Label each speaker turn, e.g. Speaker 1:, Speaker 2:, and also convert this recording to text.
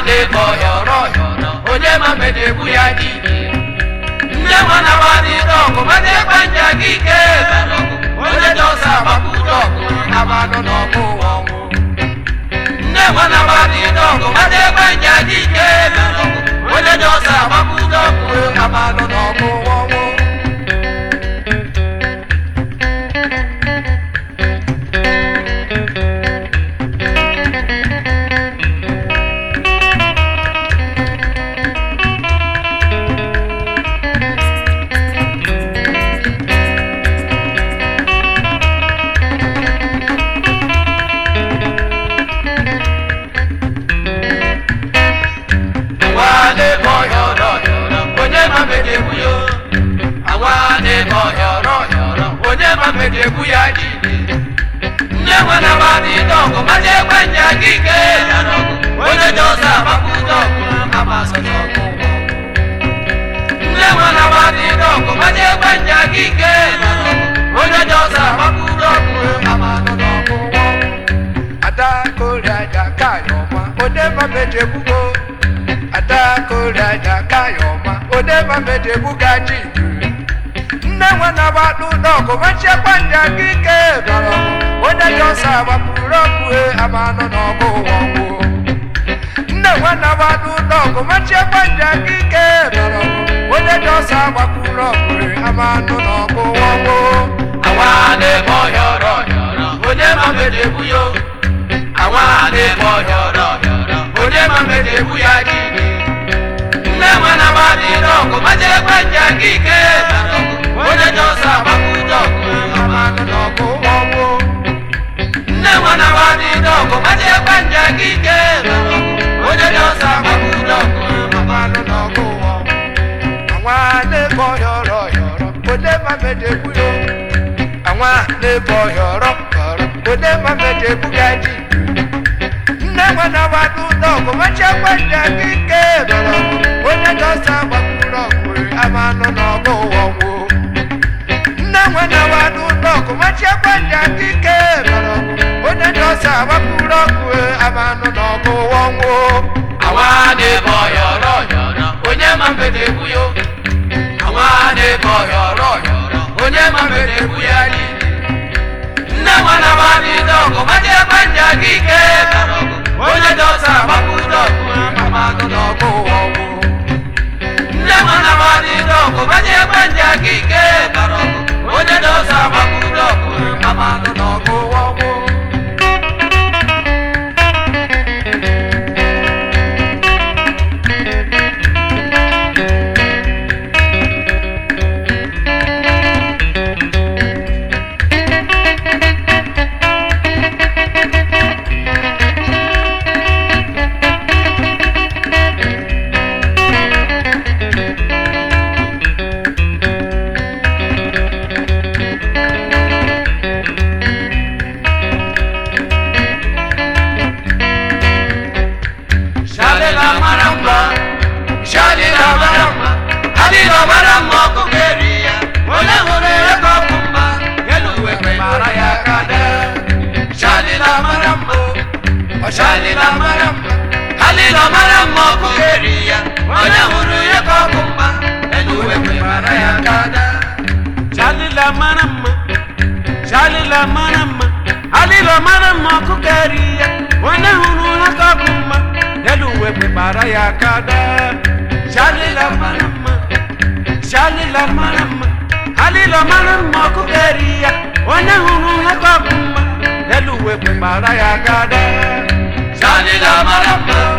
Speaker 1: lebo yoro yoro onye ma mede buya dike nne mwana wadi dogo made kwanja kike balogo onye dosa babu dogo abano no kuwomo nne mwana wadi dogo made kwanja kike balogo onye dosa babu dogo abano no kuwomo mede buya dike nne mwana wadi dogo made kwanja kike balogo onye dosa babu dogo abaso dogo nne mwana wadi dogo made kwanja kike balogo onye dosa babu dogo amano dogo adako raja kayoma odema mede bugo adako raja kayoma odema mede bugaji nne mwana wadu dogo mache kwanja kike balogo onye dosa babu dogo amano dogo wongo nne mwana wadu dogo mache kwanja kike balogo onye dosa babu dogo amano dogo wongo awane boyoro yoro onye ma mede buyo awane boyoro yoro onye ma mede buya dike nne mwana wadu dogo mache kwanja kike balogo onye dosa babu dogo amano dogo wongo nne mwana wadi dogo made kwanja kike balogo onye dosa babu dogo amano dogo wongo awane boyoro yoro onye ma mede buyo awane boyoro yoro onye ma mede bugaji nne mwana wadu dogo mache kwanja kike balogo onye dosa babu dogo amano dogo wongo nne mwana wadu dogo mache kwanja kike balogo onye dosa babu dogo amano dogo wongo awane boyoro yoro onye ma mede buyo awane boyoro yoro onye ma mede buya dike nne mwana wadu dogo mache kwanja kike balogo onye dosa babu dogo amano dogo wongo nne mwana wadu dogo mache kwanja kike balogo onye dosa babu dogo amano dogo wongo Shalila maramba, halila maramba kugeria, onye huru yeko kumba, eluwe kwe maraya kada. Shalila maramba, halila maramba kugeria, onye huru yeko kumba, eluwe kwe maraya kada. Shalila maramba, halila maramba kugeria, onye huru yeko kumba, eluwe kwe maraya kada. Shalila maramba